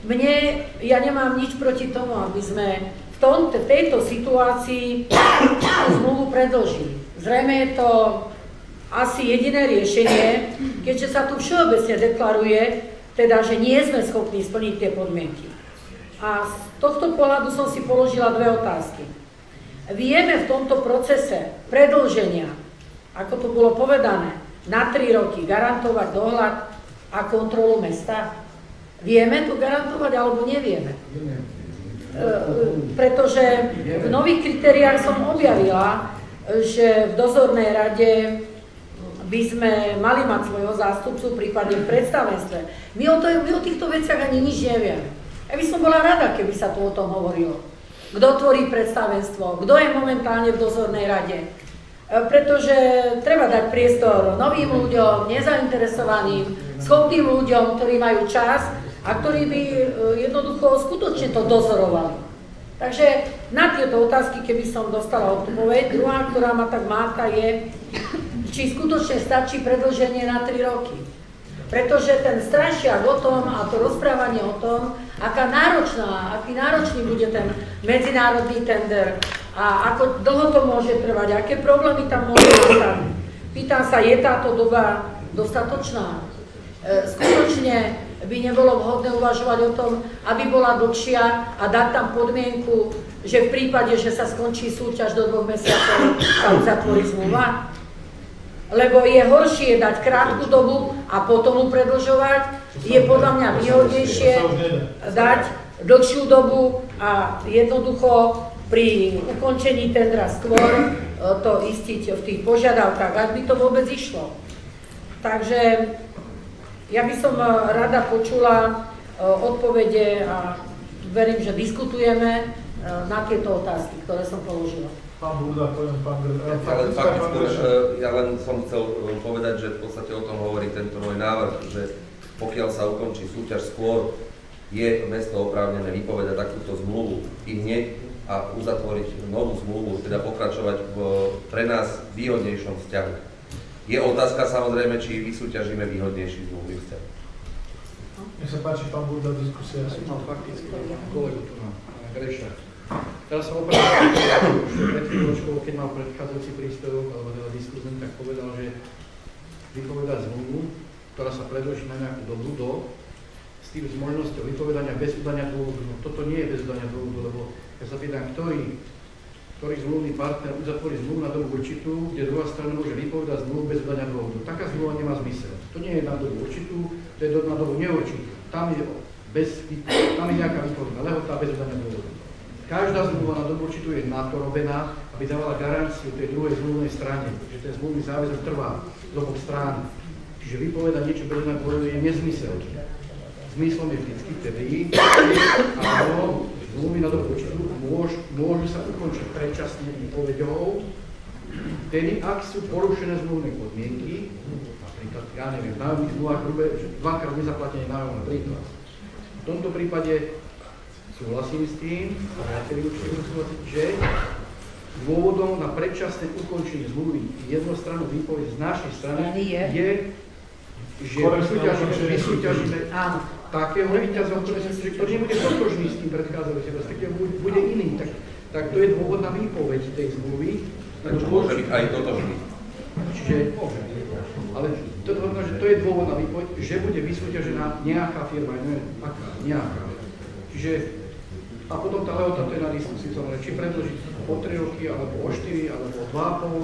Ja nemám nič proti tomu, aby sme v tejto situácii zmluvu predĺžili. Zrejme je to asi jediné riešenie, keďže sa tu všeobecne deklaruje, teda, že nie sme schopní splniť tie podmienky. A z tohto pohľadu som si položila dve otázky. Vieme v tomto procese predĺženia, ako to bolo povedané, na 3 roky garantovať dohľad a kontrolu mesta? Vieme to garantovať alebo nevieme? Pretože v nových kritériách som objavila, že v dozornej rade by sme mali mať svojho zástupcu, prípadne v predstavenstve. My o týchto veciach ani nič nevieme. Ja by som bola rada, keby sa tu o tom hovorilo. Kto tvorí predstavenstvo, kto je momentálne v dozornej rade. Pretože treba dať priestor novým ľuďom, nezainteresovaným, schopným ľuďom, ktorí majú čas a ktorí by jednoducho skutočne to dozorovali. Takže na tieto otázky, keby som dostala odpoveď, druhá, ktorá ma tak máta, je, či skutočne stačí predĺženie na 3 roky. Pretože ten strašiak o tom a to rozprávanie o tom, aký náročný bude ten medzinárodný tender a ako dlho to môže trvať, aké problémy tam môžu nastať. Pýtam sa, je táto doba dostatočná? Skutočne by nebolo vhodné uvažovať o tom, aby bola dlhšia a dať tam podmienku, že v prípade, že sa skončí súťaž do 2 mesiacov, sa uzatvorí zmluva? Lebo je horšie dať krátku dobu a potom ju predĺžovať. Je podľa mňa výhodnejšie dať dlhšiu dobu a jednoducho pri ukončení tendra skôr to istiť v tých požiadavkách, ak by to vôbec išlo. Takže ja by som rada počula odpovede a verím, že diskutujeme na tieto otázky, ktoré som položila. Pán Búda, pán ja len som chcel povedať, že v podstate o tom hovorí tento môj návrh, že pokiaľ sa ukončí súťaž skôr, je mesto oprávnené vypovedať takúto zmluvu i hneď a uzatvoriť novú zmluvu, teda pokračovať v pre nás výhodnejšom vzťahu. Je otázka samozrejme, či vysúťažíme výhodnejší zmluvný vzťah. Nech sa páči, pán Búda, diskusia. No, fakticky, kolegu tu mám, Greša. Teraz som opravdu, že pred chvíľočkou, keď mal predchádzajúci príspevok, alebo teda diskuzný, tak povedal, že vypovedať zmluvu, ktorá sa predĺží na nejakú dobu, s možnosťou vypovedania bez udania dôvodu. No toto nie je bez udania dôvodu, lebo ja sa pýtam, ktorý zmluvný partner uzatvorí zmluvu na dobu určitú, kde druhá strana môže vypovedať zmluvu bez udania dôvodu. Taká zmluva nemá zmysel. To nie je na dobu určitú, to je na dobu neurčitú. Tam je nejaká výpovedná lehota bez udania dôvodu. Každá zmluva na dobu určitú je na to robená, aby dávala garanciu tej druhej zmluvnej strane, že ten zmluvný záväzok trvá z oboch strán. Čiže vypovedať niečo bez udania dôvodu je nezmysel. Zmyslom je vždycky vtedy, áno, zmluvy na dobu určitú môžu sa ukončiť predčasne výpovedou, vtedy, ak sú porušené zmluvné podmienky, napríklad, ja neviem, v nájomných zmluvách dvakrát nezaplatenie nájomného napríklad. V tomto prípade súhlasím s tým, a viacerí určite súhlasiť, že dôvodom na predčasné ukončenie zmluvy jednostrannú výpoveď z našej strany je, že vysúťažíme takého víťaza, ktorý nebude totožný s tým predchádzajúcim, respektíve bude iný, tak to je dôvod na výpoveď tej zmluvy. Takže môže byť aj totožný. Čiže môže. Ale to znamená, že to je dôvod na výpoveď, že bude vysúťažená nejaká firma, neviem, aká, nejaká. Čiže a potom tá lehota, to je na diskusiu, či predĺžiť po 3 roky, alebo o 4, alebo o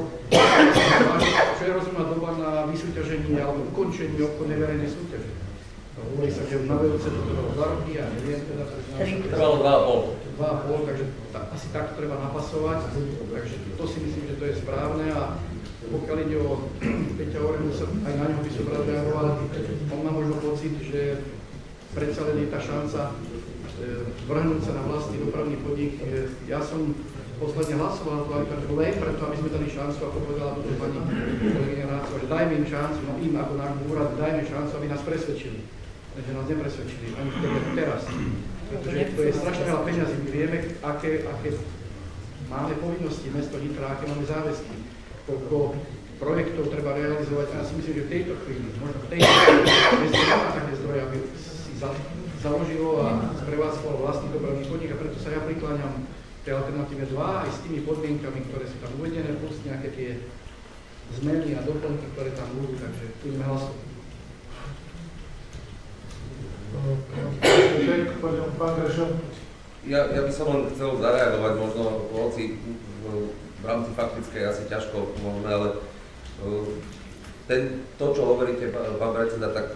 2,5, čo je rozumná doba na vysúťaženie alebo ukončenie obchodnej verejnej súťaže. Hovorí sa, že na VOC to trvalo 2 roky, ja neviem, teda trvalo 2,5, takže asi takto treba napasovať, takže to si myslím, že to je správne a pokiaľ ide o Peťa Orenu, aj na ňo by som rád reagoval, on má možno pocit, že predsa len je tá šanca vrhnúť sa na vlastný dopravný podnik. Ja som posledne hlasoval len preto, aby sme dali šancu, ako povedala potom pani kolegyňa Rácová, že dajme im šancu, no im ako nášmu úradu, dajme šancu, aby nás presvedčili. Takže nás nepresvedčili, ani teraz. Pretože to je strašne veľa peňazí. My vieme, aké máme povinnosti mesto Nitra, aké máme záväzky, koľko projektov treba realizovať. A ja si myslím, že v tejto chvíli, možno v tejto chvíli, mesto nemá také zdroje, aby si založilo a sprevádzkovalo vlastný dopravný podnik a preto sa ja prikláňam tej alternatíve 2 aj s tými podmienkami, ktoré sú tam uvedené, plus nejaké tie zmeny a doplnky, ktoré tam budú, takže budeme hlasovať. Pán Grešo. Ja by som len chcel zareagovať, možno hoci v rámci faktickej asi ťažko môžeme, ale to, čo hovoríte, pán predseda, tak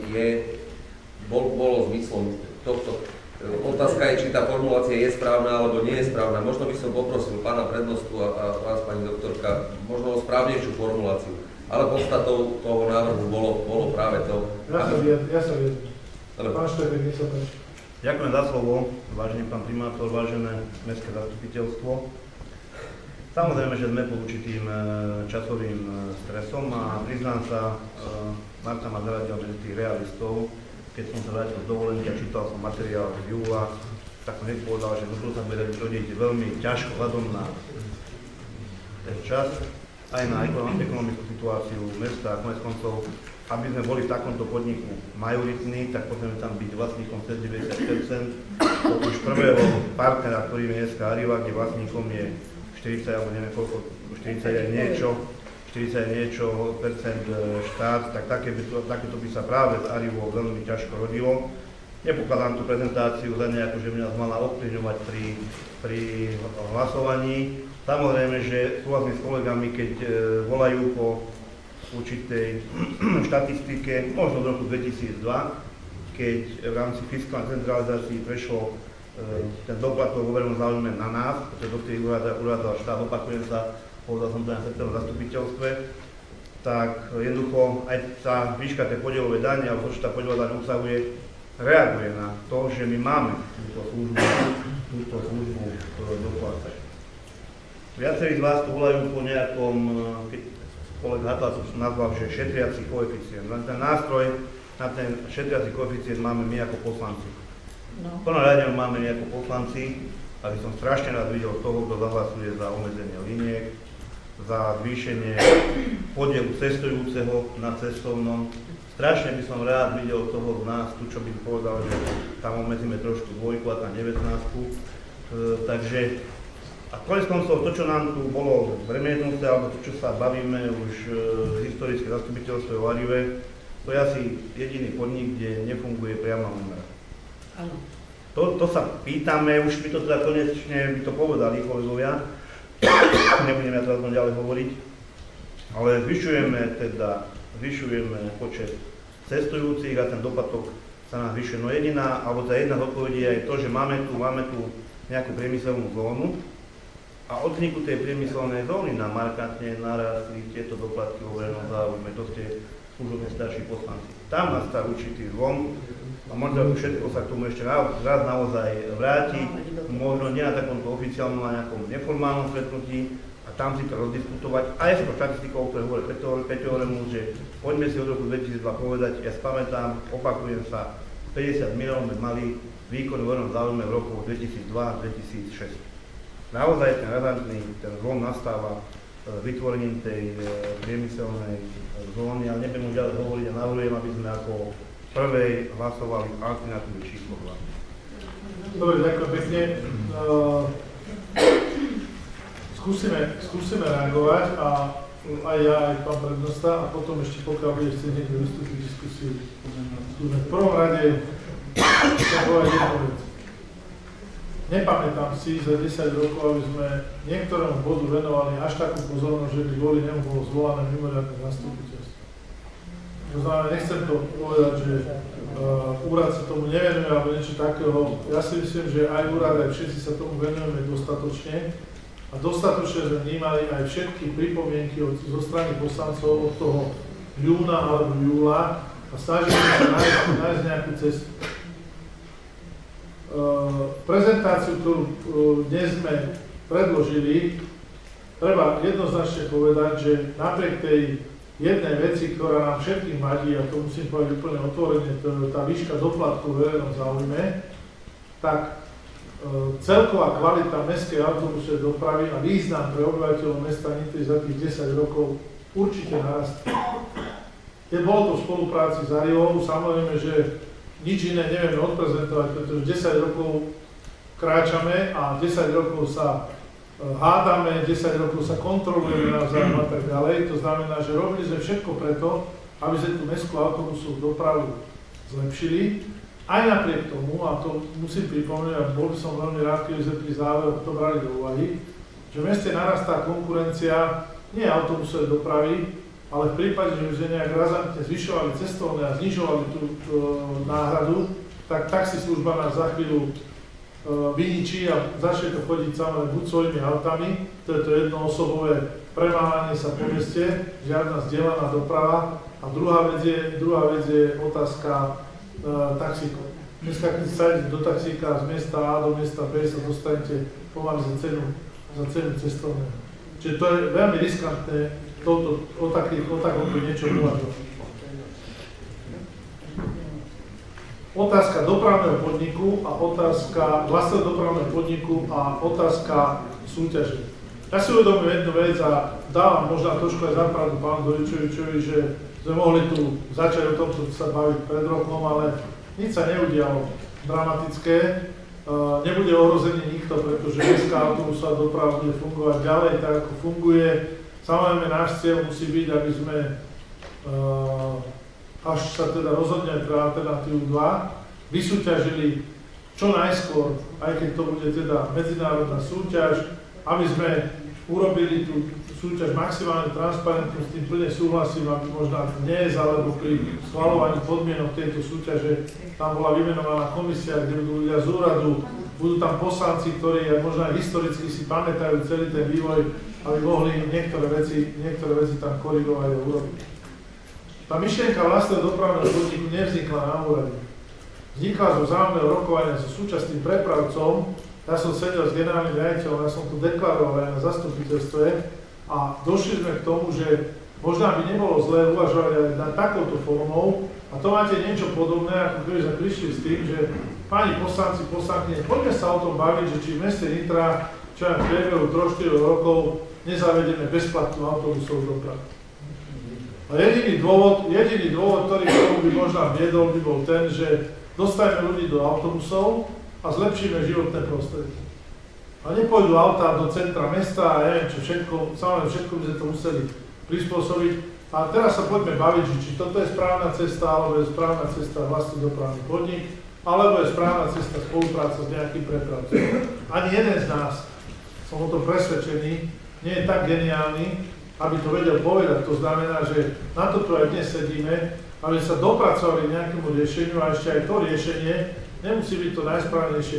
bolo zmyslom tohto. Otázka je, či tá formulácia je správna alebo nie je správna. Možno by som poprosil pána prednostu a vás, pani doktorka, možno o správnejšiu formuláciu. Ale podstatou toho návrhu bolo práve to. Ja sa viem. Pán Štefek, nech sa páči. Ďakujem za slovo, vážený pán primátor, vážené mestské zastupiteľstvo. Samozrejme, že sme pod určitým časovým stresom a priznám sa, Marta ma zaradila medzi tých realistov. Keď som sa vrátil z dovolenky a čítal som materiál z júla, tak som hneď povedal, že musel sa bude rodiť veľmi ťažko vzhľadom na ten čas, aj na ekonomickú situáciu mesta a konec koncov, aby sme boli v takomto podniku majoritní, tak potrebujeme tam byť vlastníkom cez 90%. Už prvého partnera, ktorým je dneska Arriva, kde vlastníkom je 40, alebo neviem koľko, 40 niečo percent štát, tak takéto by sa práve s Arrivou veľmi ťažko rodilo. Nepokladám tú prezentáciu za nejakú, že by nás mala ovplyvňovať pri hlasovaní. Samozrejme, že súhlasím s kolegami, keď volajú po určitej štatistike, možno v roku 2002, keď v rámci fiskálnej centralizácii prešlo ten doplatok vo verejnom záujme na nás, pretože dovtedy urádzal štát, opakujem sa, povedal som to na sektorom zastupiteľstve, tak jednoducho aj tá výška tej podielovej dane, alebo to, čo tá podielová daň obsahuje, reaguje na to, že my máme túto službu doplácať. Viacerí z vás tu volajú po nejakom, keď kolega Hatla to nazval, že šetriaci koeficient. Len ten nástroj na ten šetriaci koeficient máme my ako poslanci. V plnom rade máme my ako poslanci, aby som strašne rád videl toho, kto zahlasuje za obmedzenie liniek, za zvýšenie podielu cestujúceho na cestovnom. Strašne by som rád videl toho z nás, tu čo by povedal, že tam obmedzíme trošku dvojku a tam 19. Takže a konec koncov to, čo nám tu bolo premietnuté, alebo to, čo sa bavíme už historické zastupiteľstvo v Arrive, to je asi jediný podnik, kde nefunguje priama úmera. Áno. To sa pýtame, už by to teda konečne by to povedali kolegovia, nebudem ja teraz ďalej hovoriť, ale zvyšujeme počet cestujúcich a ten doplatok sa nám zvyšuje. No jedna z odpovedí je aj to, že máme tu nejakú priemyselnú zónu a od vzniku tej priemyselnej zóny nám markantne narastli tieto doplatky vo verejnom záujme, to ste služobne starší poslanci. Tam nastal určitý zlom a možno všetko sa k tomu ešte raz naozaj vráti, možno nie na takomto oficiálnom, na nejakom neformálnom stretnutí a tam si to rozdiskutovať. A je to štatistikou, ktoré hovorí Peťo Oremus, že poďme si od roku 2002 povedať, ja spamätám, opakujem sa, 50 miliónov sme mali výkon v verejnom záujme v roku 2002-2006. Naozaj ten razantný zlom nastáva vytvorením tej priemyselnej zóny, ale nebudem už ďalej hovoriť a navrhujem, aby sme ako prvej hlasovali alternatívu číslo 2. Dobre, ďakujem pekne. Skúsime reagovať a aj ja, aj pán prednosta a potom ešte pokiaľ bude chcieť niekto vystúpiť v diskusii. V prvom rade chcem povedať jednu vec. Nepamätám si za 10 rokov, aby sme niektorému bodu venovali až takú pozornosť, že by boli nebolo zvolané mimoriadne zastupiteľstvo. To znamená, nechcem to povedať, že úrad sa tomu nevenuje alebo niečo takého. Ja si myslím, že aj úrad, aj všetci sa tomu venujeme dostatočne a dostatočne sme vnímali aj všetky pripomienky zo strany poslancov od toho júna alebo júla a snažíme sa nájsť nejakú cestu. Prezentáciu, ktorú dnes sme predložili, treba jednoznačne povedať, že napriek tej jednej veci, ktorá nám všetkým vadí, a to musím povedať úplne otvorene, tá výška doplatku v verejnom záujme, tak celková kvalita mestskej autobusovej dopravy a význam pre obyvateľov mesta Nitry za tých 10 rokov určite narastá. Keď bolo to v spolupráci s Arrivou, samozrejme, že nič iné nevieme odprezentovať, pretože 10 rokov kráčame a 10 rokov sa hádame, 10 rokov sa kontrolujeme navzájom a tak ďalej. To znamená, že robili sme všetko preto, aby sme tú mestskú autobusovú dopravu zlepšili. Aj napriek tomu, a to musím pripomínať, a bol by som veľmi rád, keby sme pri záveroch to brali do úvahy, že v meste narastá konkurencia nie autobusovej dopravy, ale v prípade, že by sme nejak razantne zvyšovali cestovné a znižovali tú náhradu, tak taxislužba nás za chvíľu vyničí a začne to chodiť samozrejme buď svojimi autami, to je to jednoosobové premávanie sa po meste, žiadna zdieľaná doprava, a druhá vec je otázka taxíkov. Dneska, keď sa idete do taxíka z mesta A do mesta B, sa dostanete pomaly za cenu cestovného. Čiže to je veľmi riskantné o takomto niečom uvažovať. Otázka dopravného podniku a otázka vlastného dopravného podniku a otázka súťaže. Ja si uvedomujem jednu vec a dávam možno trošku aj zapravdu pánu Dojčovičovi, že sme mohli tu začať o tomto sa baviť pred rokom, ale nič sa neudialo dramatické. Nebude ohrozený nikto, pretože mestská autobusová doprava bude fungovať ďalej tak, ako funguje. Samozrejme, náš cieľ musí byť, aby sme, až sa teda rozhodneme pre alternatívu 2, vysúťažili čo najskôr, aj keď to bude teda medzinárodná súťaž, aby sme urobili tú súťaž maximálne transparentnú, s tým plne súhlasím, aby možno dnes, alebo pri schvaľovaní podmienok tejto súťaže tam bola vymenovaná komisia, kde budú ľudia z úradu, budú tam poslanci, ktorí možno aj historicky si pamätajú celý ten vývoj, aby mohli niektoré veci tam korigovať a urobiť. Tá myšlienka vlastného dopravného podniku nevznikla na úrade. Vznikla zo vzájomného rokovania so súčasným prepravcom. Ja som sedel s generálnym riaditeľom, ja som to deklaroval aj na zastupiteľstve a došli sme k tomu, že možno by nebolo zlé uvažovať aj na takouto formou a to máte niečo podobné, ako keby sme prišli s tým, že páni poslanci, poslankyne, poďme sa o tom baviť, že či v meste Nitra, čo aj v priebehu 3-4 rokov nezavedeme bezplatnú autobusovú dopravu. A jediný dôvod, ktorý k tomu by možno viedol, by bol ten, že dostaneme ľudí do autobusov a zlepšíme životné prostredie. A nepôjdu autá do centra mesta a neviem čo všetko, samozrejme všetko by sme to museli prispôsobiť. A teraz sa poďme baviť, či toto je správna cesta, alebo je správna cesta vlastný dopravný podnik, alebo je správna cesta spolupráca s nejakým prepravcom. Ani jeden z nás, som o tom presvedčený, nie je tak geniálny, aby to vedel povedať. To znamená, že na to tu aj dnes sedíme, aby sa dopracovali nejakému riešeniu a ešte aj to riešenie nemusí byť to najsprávnejšie,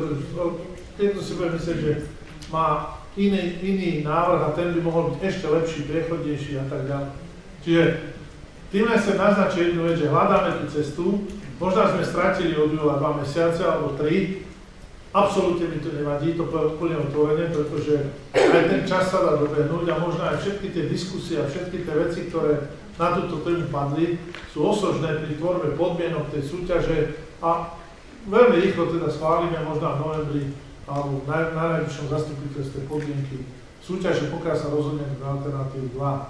niekto si bude myslieť, že má iný návrh a ten by mohol byť ešte lepší, priechodnejší a tak ďalej. Čiže tým len sa naznačí jednu vec, že hľadáme tú cestu, možno sme stratili od júla 2 mesiace alebo 3, absolútne mi to nevadí, to poviem úplne otvorene, pretože aj ten čas sa dá dobehnúť a možno aj všetky tie diskusie a všetky tie veci, ktoré na túto tému padli, sú osožné pri tvorbe podmienok tej súťaže a veľmi rýchlo teda schválime možno v novembri alebo na najvyššom zastupiteľstve podmienky súťaže, pokiaľ sa rozhodneme na alternatívu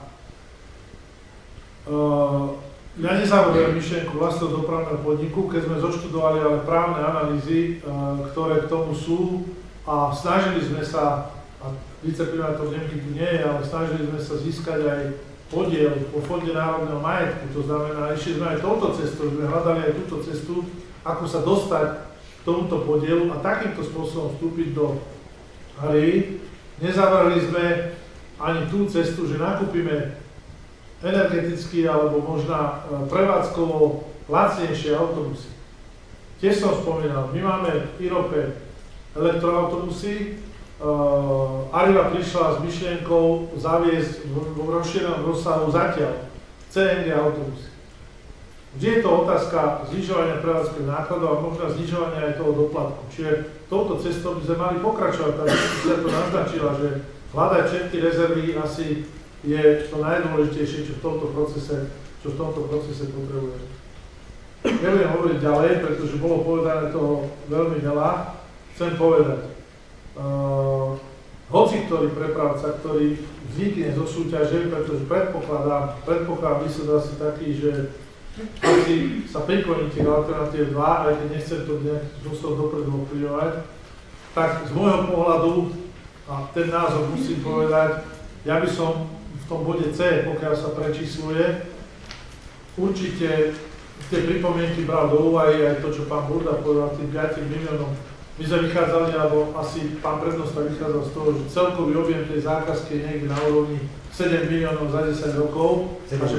2. Ja nezavorujem myšlienku vlastného dopravného podniku, keď sme zoštudovali ale právne analýzy, ktoré k tomu sú a snažili sme sa, a viceprimátor Nemky tu nie je, ale snažili sme sa získať aj podiel po Fonde národného majetku, to znamená, išli sme aj touto cestou, sme hľadali aj túto cestu, ako sa dostať k tomuto podielu a takýmto spôsobom vstúpiť do hry. Nezavrhli sme ani tú cestu, že nakúpime energeticky alebo možno prevádzkovo lacnejšie autobusy. Tiež som spomínal, my máme v Irope elektroautobusy, Arriva prišla s myšlienkou zaviesť v rozšírenom rozsahu zatiaľ CNG autobusy. Vždy je to otázka znižovania prevádzkových nákladov a možno znižovania aj toho doplatku. Čiže touto cestou by sme mali pokračovať, tak sa to naznačila, že hľadať všetky rezervy asi je to najdôležitejšie, čo v tomto procese potrebujeme. Nebudem hovoriť ďalej, pretože bolo povedané toho veľmi veľa. Chcem povedať, hoci ktorý prepravca, ktorý vznikne zo súťaže, pretože predpokladám výsledok asi taký, že asi sa prikloníte k alternatíve 2, aj keď nechcem to nejakým spôsobom dopredu ovplyvňovať, tak z môjho pohľadu, a ten názor musím povedať, ja by som v tom bode C, pokiaľ sa prečísluje, určite tie pripomienky bral do úvahy aj to, čo pán Burda povedal, tým 5 miliónom. My sme vychádzali, alebo asi pán prednosta vychádzal z toho, že celkový objem tej zákazky je niekde na úrovni 7 miliónov za 10 rokov. 70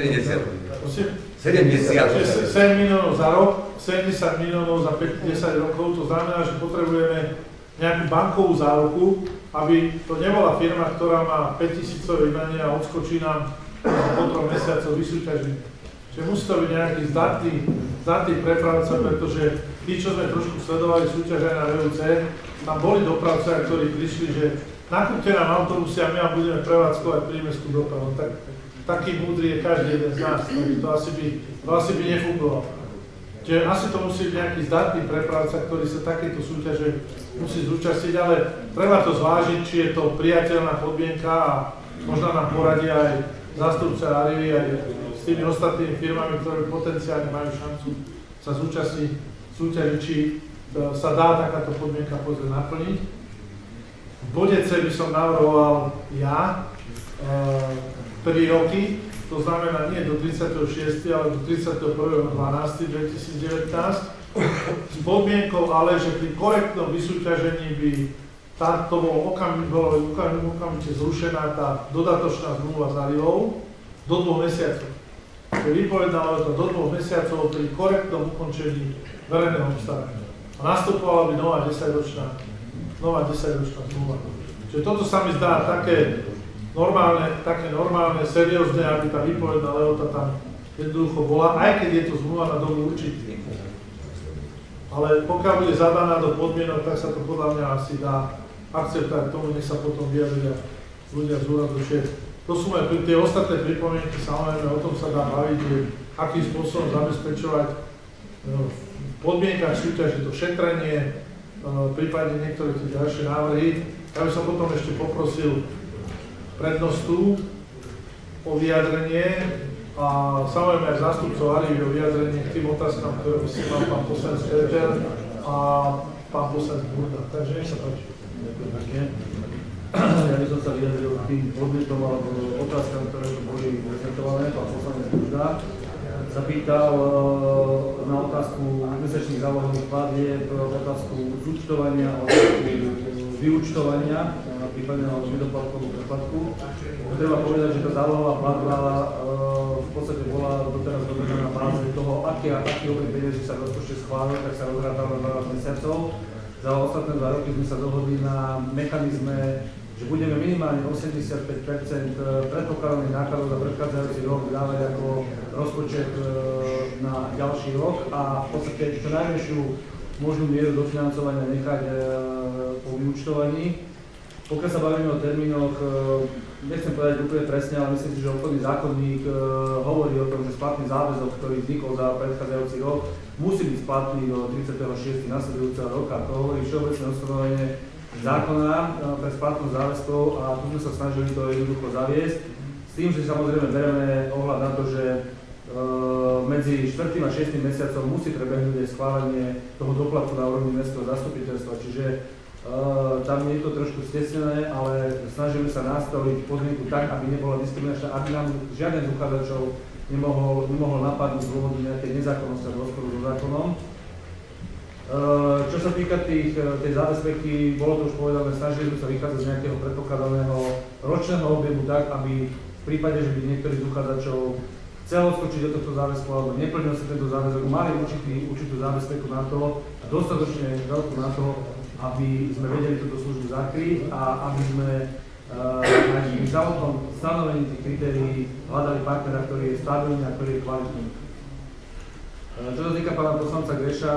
miliónov za rok, 70 miliónov za 5-10 rokov, to znamená, že potrebujeme nejakú bankovú záruku, aby to nebola firma, ktorá má 5 000 vydanie a odskočí nám po 3 mesiacoch vysúťažení. Čiže musí to byť nejaký zdatný prepravca, pretože tí, čo sme trošku sledovali súťaž aj na VUC, tam boli dopravcovia, ktorí prišli, že nakúpte nám autobusy a my vám budeme prevádzkovať prímestskú dopravu. Taký múdry je každý jeden z nás, takže to asi by nefungovalo. Čiže asi to musí byť nejaký zdatný prepravca, ktorý sa takéto súťaže musí zúčastniť, ale treba to zvážiť, či je to priateľná podmienka a možno nám poradia aj zástupca Arrivy aj s tými ostatnými firmami, ktoré potenciálne majú šancu sa zúčastniť súťaži, či sa dá takáto podmienka pozrieť naplniť. V bode C by som navrhoval ja 3 roky, to znamená nie do 36, ale do 31.12.2019, s podmienkou ale, že pri korektnom vysúťažení by to bolo okamžite zrušená tá dodatočná zmluva s Arrivou do 2 mesiacov. To je vypovedalo to do 2 mesiacov pri korektnom ukončení verejného obstarania. A nastupovala by nová 10-ročná zmluva. Čiže toto sa mi zdá také normálne, seriózne, aby tá výpovedná lehota tam jednoducho bola, aj keď je to zmluva na dobu určitú. Ale pokiaľ bude zadaná do podmienok, tak sa to podľa mňa asi dá akceptovať tomu, nech sa potom vyjadria ľudia z úradu šéf. To sú aj tie ostatné pripomienky, samozrejme o tom sa dá baviť, že akým spôsobom zabezpečovať v podmienkach súťaže to šetrenie, prípadne niektoré tie ďalšie návrhy. Ja by som potom ešte poprosil prednostu o vyjadrenie a samozrejme aj zástupcov Arrivy o vyjadrenie k tým otázkam, ktoré by si mal pán poslanec Kereter a pán poslanec Burda. Takže nech sa páči. Ďakujem pekne. Ja by som sa vyjadril k tým podnetom alebo otázkam, ktoré tu boli prezentované. Pán poslanec Burda sa pýtal na otázku mesečných zálohových platieb, otázku zúčtovania, otázku vyúčtovania, prípadne na nedoplatkovú preplatku. Treba povedať, že tá zálohová platba v podstate bola doteraz dobená na báze toho, aký objem peniazí sa v rozpočte schválil, tak sa rozrátalo na 12 mesiacov. Za ostatné 2 roky sme sa dohodli na mechanizme, že budeme minimálne 85% predpokladaných nákladov za predchádzajúci rok dávať ako rozpočet na ďalší rok a v podstate čo najväčšiu možnú mieru dofinancovania nechať po vyúčtovaní. Pokiaľ sa bavíme o termínoch, nechcem povedať úplne presne, ale myslím si, že obchodný zákonník hovorí o tom, že splatný záväzok, ktorý vznikol za predchádzajúci rok, musí byť splatný do 36. nasledujúceho roka. To hovorí všeobecné ustanovenie zákona pre splatnosť záväzkov a tu sme sa snažili to jednoducho zaviesť. S tým, že samozrejme bereme ohľad na to, že medzi 4. a 6. mesiacom musí prebehnúť aj schválenie toho doplatku na úrovni mestského zastupiteľstva, čiže tam je to trošku stesnené, ale snažíme sa nastaviť podmienku tak, aby nebola diskriminačná, aby nám žiaden z uchádzačov nemohol napadnúť z dôvodu nejakej nezákonnosti alebo rozporu so zákonom. Čo sa týka tej zábezpeky, bolo to už povedané, snažili sme sa vychádzať z nejakého predpokladaného ročného objemu tak, aby v prípade, že by niektorý z uchádzačov chcel odskočiť do tohto záväzku alebo neplnil si tento záväzok, mali určitú zábezpeku na to a dostatočne veľkú na to, aby sme vedeli túto službu zakryť a aby sme aj v samotnom stanovení tých kritérií hľadali partnera, ktorý je stabilný a ktorý je kvalitný. Čo sa týka pána poslanca Greša,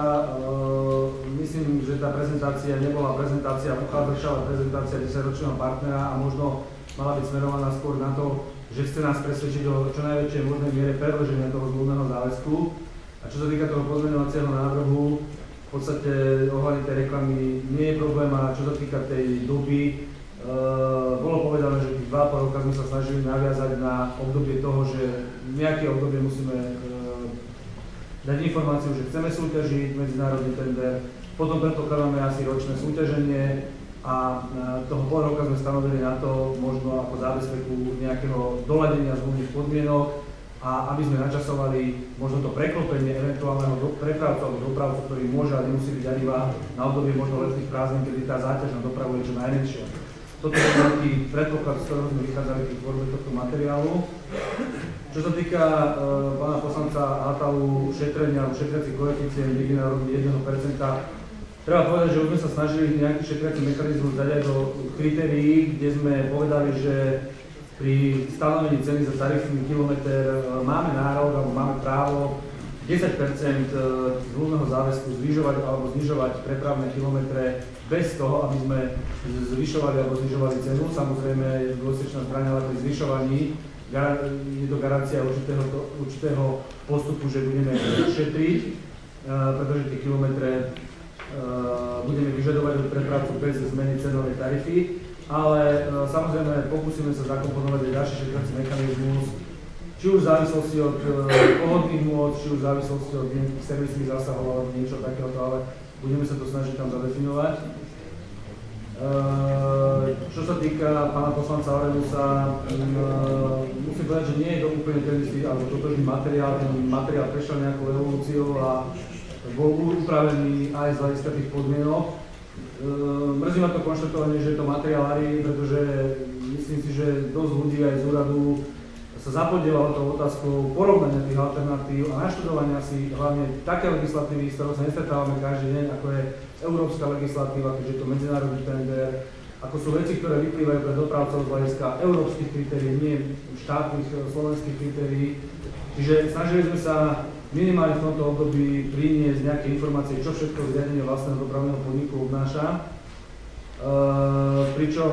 myslím, že tá prezentácia nebola prezentácia uchádzača, ale prezentácia 10-ročného partnera a možno mala byť smerovaná skôr na to, že chce nás presvedčiť o čo najväčšej možnej miere predĺženia toho zmluvného záväzku. A čo sa týka toho pozmeňovacieho návrhu, v podstate ohľadne tej reklamy nie je problém a čo sa týka tej doby, bolo povedané, že tých 2,5 roka sme sa snažili naviazať na obdobie toho, že nejaké obdobie musíme dať informáciu, že chceme súťažiť medzinárodný tender, potom predpokladáme asi ročné súťaženie a toho pol roka sme stanovili na to možno ako zábezpeku nejakého doladenia zmluvných podmienok a aby sme načasovali možno to preklopenie eventuálneho prepravcu alebo dopravcu, ktorý môže a nemusí byť ani iba na obdobie možno letných prázdnin, kedy tá záťaž na dopravu je čo najmenšia. Toto je veľký predpoklad, z ktorého sme vychádzali pri tvorbe tohto materiálu. Čo sa týka pána poslanca Hatalu šetrenia alebo šetriaci koeficient niekde na úrovni 1%, treba povedať, že už sme sa snažili nejaký šetriaci mechanizmus dať aj do kritérií, kde sme povedali, že pri stanovení ceny za tarifný kilometr máme nárok alebo máme právo 10% zmluvného záväzku zvyšovať alebo znižovať prepravné kilometre bez toho, aby sme zvyšovali alebo znižovali cenu. Samozrejme je to dôsledná strana, ale pri zvyšovaní je to garancia určitého postupu, že budeme šetriť, pretože tie kilometre budeme vyžadovať od prepravcu bez zmeny cenovej tarify. Ale samozrejme pokúsime sa zakomponovať aj ďalší šetriaci mechanizmus, či už v závislosti od pohodných môd, či už v závislosti od nejakých servisných zásahov alebo niečo takéhoto, ale budeme sa to snažiť tam zadefinovať. Čo sa týka pána poslanca Aureliusa, musím povedať, že nie je to úplne ten istý alebo totožný materiál. Ten materiál prešiel nejakou evolúciou a bol upravený aj z hľadiska tých podmienok. Mrzí ma to konštatovanie, že je to materiál ARI, pretože myslím si, že dosť ľudí aj z úradu sa zapodielalo tou otázkou porovnania tých alternatív a naštudovania si hlavne také legislatívy, s ktorou sa nestretávame každý deň, ako je európska legislatíva, keďže je to medzinárodný tender, ako sú veci, ktoré vyplývajú pre dopravcov z hľadiska európskych kritérií, nie štátnych slovenských kritérií. Čiže snažili sme sa minimálne v tomto období priniesť nejaké informácie, čo všetko zriadenie vlastného dopravného podniku obnáša. Pričom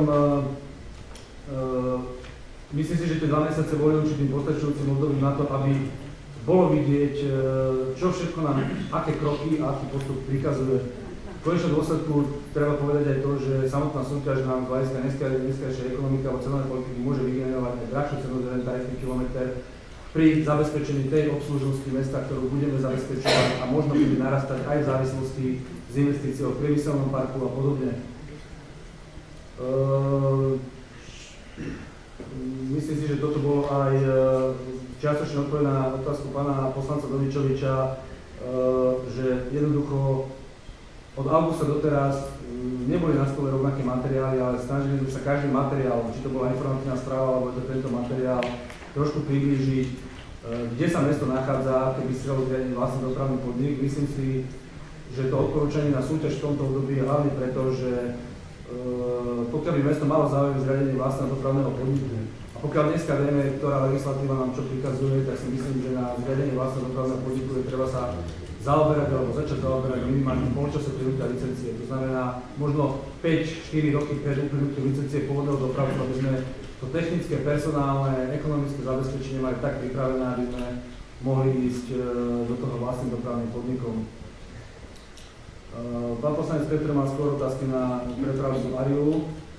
myslím si, že tie 2 mesiace boli určitým postačujúcim obdobím na to, aby bolo vidieť, čo všetko nám, aké kroky a aký postup prikazuje. V konečnom dôsledku treba povedať aj to, že samotná súťaž nám z hľadiska dneskajšej ekonomiky alebo cenovej politiky môže vygenerovať aj drahšiu cenu za jeden tarifný kilometr pri zabezpečení tej obslužnosti mesta, ktorú budeme zabezpečovať a možno bude narastať aj v závislosti s investíciou v priemyselnom parku a podobne. Myslím si, že toto bolo aj čiastočne odpoveď na otázku pána poslanca Doničoviča, že jednoducho od augusta doteraz neboli na stole rovnaké materiály, ale snažili sme sa každý materiál, či to bola informatívna správa, alebo to tento materiál, trošku priblížiť, kde sa mesto nachádza, keby si chcelo zriadiť vlastný dopravný podnik. Myslím si, že to odporúčanie na súťaž v tomto období je hlavne preto, že pokiaľ by mesto malo záujem zriadenie vlastného dopravného podniku a pokiaľ dneska vieme, ktorá legislatíva nám čo prikazuje, tak si myslím, že na zriadenie vlastného dopravného podniku je treba sa zaoberať alebo začať zaoberať minimálne polčase prinútia licencie. To znamená možno 5-4 roky pred uplynutím licencie pôvodného dopravcu, aby sme to technické, personálne, ekonomické zabezpečenie mali tak pripravené, aby sme mohli ísť do toho vlastným dopravným podnikom. Pán poslanec Petr má skôr otázky na prepravcu Ariu.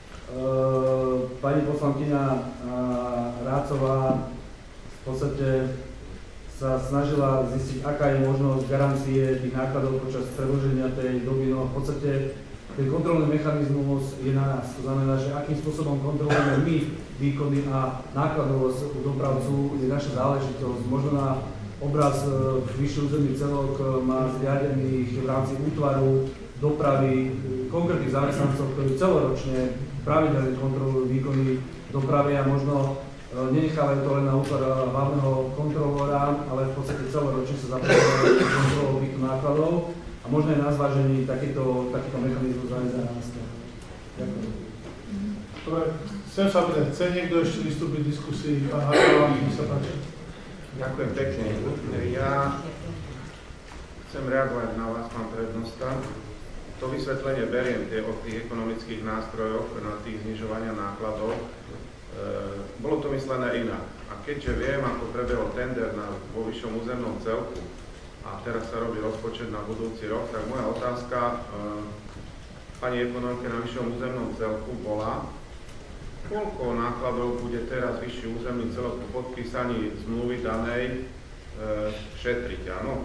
Pani poslankyňa Rácová v podstate sa snažila zistiť, aká je možnosť garancie tých nákladov počas predĺženia tej doby. No v podstate ten kontrolný mechanizmus je na nás. To znamená, že akým spôsobom kontrolujeme my výkony a nákladovosť u dopravcu je naša záležitosť. Možno na obraz vyšší územný celok má zriadených v rámci útvaru dopravy konkrétnych zamestnancov, ktorí celoročne pravidelne kontrolujú výkony dopravy a možno nenechávajú to len na útvar hlavného kontrolóra, ale v podstate celoročne sa zapájajú kontrolou týchto nákladov a možno je na zvážení takýto mechanizmus zaviesť na nás. Ďakujem. Dobre, chcem sa pýtať, chce niekto ešte vystúpiť v diskusii? Pán Hartova, mi sa páči. Ďakujem pekne. Ja chcem reagovať na vás, pán prednosta. To vysvetlenie beriem o tých ekonomických nástrojoch na tých znižovania nákladov. Bolo to myslené inak. A keďže viem, ako prebehol tender vo vyššom územnom celku a teraz sa robí rozpočet na budúci rok, tak moja otázka pani ekonomke na vyššom územnom celku bola, koľko nákladov bude teraz vyšší územný celok po podpísaní zmluvy danej šetriť, áno?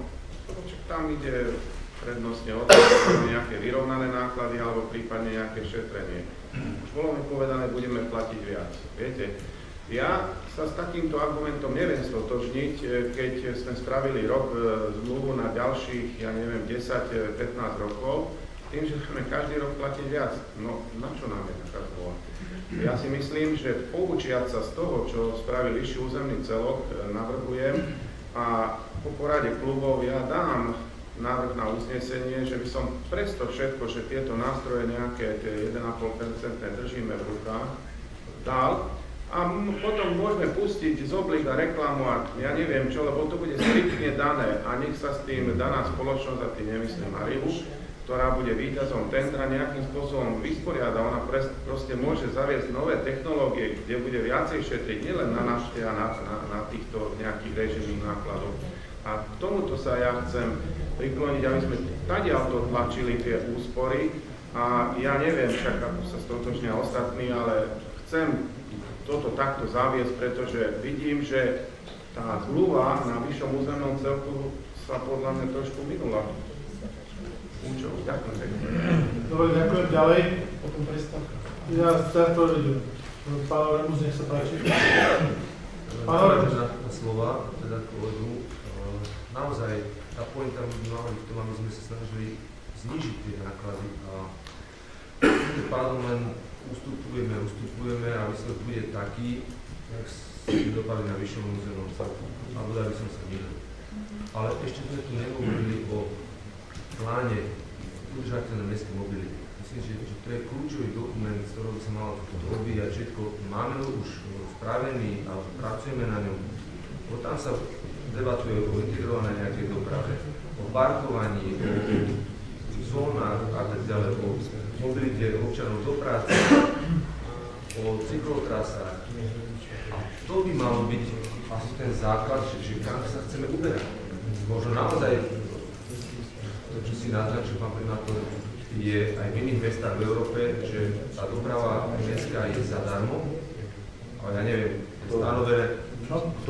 Tam ide prednostne o to, nejaké vyrovnané náklady alebo prípadne nejaké šetrenie. Už bolo mi povedané, budeme platiť viac. Viete, ja sa s takýmto argumentom neviem stotožniť, keď sme spravili rok zmluvu na ďalších, ja neviem, 10-15 rokov, tým, že budeme každý rok platiť viac. No, na čo nám je taká zmluva? Ja si myslím, že poučiať sa z toho, čo spravil vyšší územný celok, navrhujem a po porade klubov ja dám návrh na uznesenie, že by som presto všetko, že tieto nástroje nejaké tie 1,5% držíme v rukách, dal a potom môžeme pustiť z obliga reklamu a ja neviem čo, lebo to bude striktne dané a nech sa s tým daná spoločnosť, a tým nemyslím Ariu, ktorá bude víťazom tendra, nejakým spôsobom vysporiada. Ona proste môže zaviesť nové technológie, kde bude viacej šetriť nielen na nafte a na týchto nejakých režimných nákladov. A k tomuto sa ja chcem prikloniť, aby sme tadiaľto tlačili tie úspory a ja neviem však, ako sa stotočnia ostatní, ale chcem toto takto zaviesť, pretože vidím, že tá zmluva na vyššom územnom celku sa podľa mňa trošku minula. Ďakujem pekne. Dobre, ďakujem. Ďalej. Potom prestávka. Ja to idem. Pán Remus, nech sa páči. Pán Remus. Na slova, teda kolegu, naozaj tá pointa by mala byť v tom, aby sme sa snažili znížiť tie náklady a tým pádom len ustupujeme a výsledok bude taký, jak si dopadli na vyššom územnom celku. A bude, aby som sa mýlil. Ale ešte sme tu nehovorili o pláne udržateľnej mestskej mobility. Myslím, že to je kľúčový dokument, z ktorého by sa malo odvíjať všetko. Máme ho už spravený a pracujeme na ňom. Bo tam sa debatuje o integrovanej nejakej doprave, o parkovaní, o zónach a tak ďalej, o mobilite občanov do práce, o cyklotrasách. A to by malo byť asi ten základ, že kam sa chceme uberať. Možno naozaj to, čo si naznačil, pán primátor, je aj v iných mestách v Európe, že tá doprava mestská je zadarmo, ale ja neviem, je stanovené. V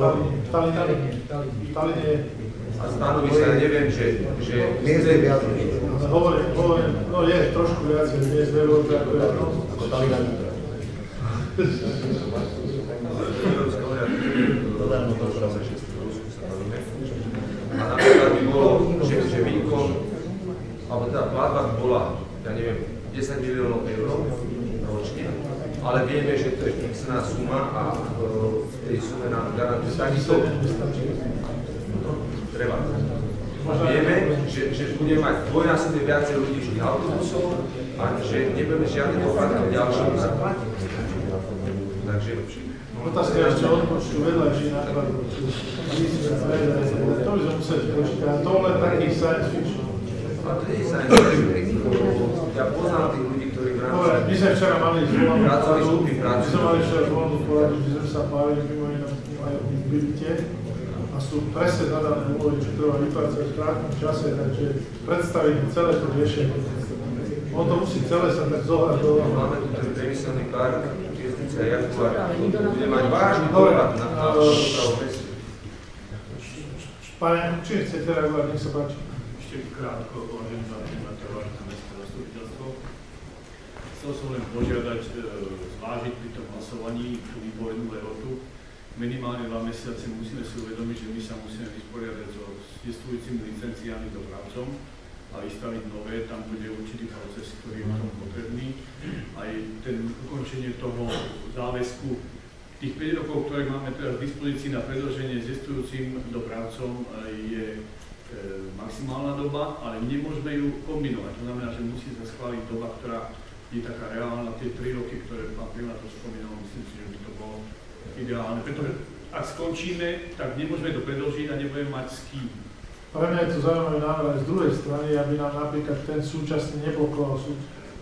Taline. A stanoví sa, neviem, že Miest je viac. Hovorím, no je trošku viac, miest v Európe ako je. Ako Talina. Európska únia zadarmo doprava, že z Rusku sa bavíme. A napríklad by bolo, že výkon alebo teda platba bola, ja neviem, 10 miliónov eur ročne, ale vieme, že to je fixná suma a v tej sume nám garantuje takisto treba. A vieme, že budeme mať dvojnásobne viacej ľudí v tých autobusov a že nebudeme žiadne doplatky ďalším zaplatiť. Takže otázka je ešte odpočtu vedľajší nákladov. To by sme museli počítať. To len taký science fiction. a to nie je science fiction. Ja poznám tých ľudí, ktorí v rámci... Dobre, my sme včera mali zvolenú poradu, my sme mali včera zvolenú poradu, kde sme sa bavili mimo iné aj o mobilite a sú presne zadané úlohy, čo treba vypracovať v krátkom čase, takže predstaviť celé to riešenie. On to musí celé sa tak zohľadovať. Máme tu ten priemyselný park, Viesnica Jakubák, to bude mať vážny dopad na dopravu mestu. Pane, či chcete reagovať, nech sa páči. Ešte krátko o organizácii materiálu na mestské zastupiteľstvo. Chcel som len požiadať, zvážiť pri tom hlasovaní tú výbornú lehotu. Minimálne 2 mesiace musíme si uvedomiť, že my sa musíme vysporiadať so existujúcimi licenciami dopravcom a vystaviť nové, tam bude určitý proces, ktorý je v tom potrebný. Aj ten ukončenie toho záväzku, tých 5 rokov, ktoré máme teraz v dispozícii na predĺženie existujúcim dopravcom, je maximálna doba, ale nemôžeme ju kombinovať. To znamená, že musí sa schváliť doba, ktorá je taká reálna, tie 3 roky, ktoré pán primátor spomínal, myslím si, že by to bolo ideálne. Pretože ak skončíme, tak nemôžeme to predĺžiť a nebudeme mať s kým. Pre mňa je to zaujímavý návrh aj z druhej strany, aby nám napríklad ten súčasný neblokoval súd.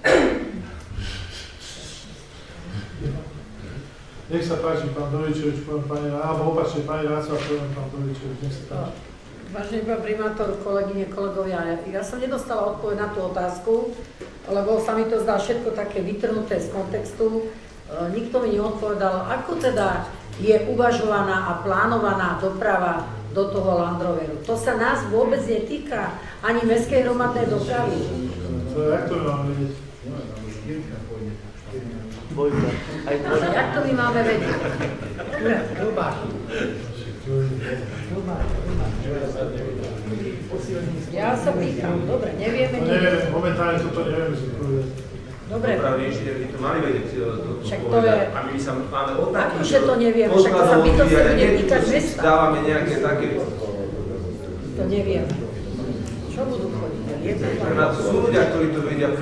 Nech sa páči, pán Dovičovič, poviem pani Ráca, alebo opačne, pani Ráca, poviem pán Dovičovič, nech sa páči. Vážený pán primátor, kolegyne, kolegovia, ja som nedostala odpoveď na tú otázku, lebo sa mi to zdá všetko také vytrhnuté z kontextu. Nikto mi neodpovedal, ako teda je uvažovaná a plánovaná doprava do toho Land Roveru. To sa nás vôbec netýka, ani mestskej hromadnej dopravy. Jak to máme vedieť? Jak to my máme vedieť? Ja sa pýtam, dobre, nevieme. Nevieme, momentálne toto nevieme si povedať. Dobre. Opravne inžinier by to mali vedieť Však to povedať. je- A my sa máme od takých Akože to nevieme, však to sa bytostne bude týkať mesta. Dávame nejaké také... To nevieme. Čo budú chodiť? Sú ľudia, ktorí to vedia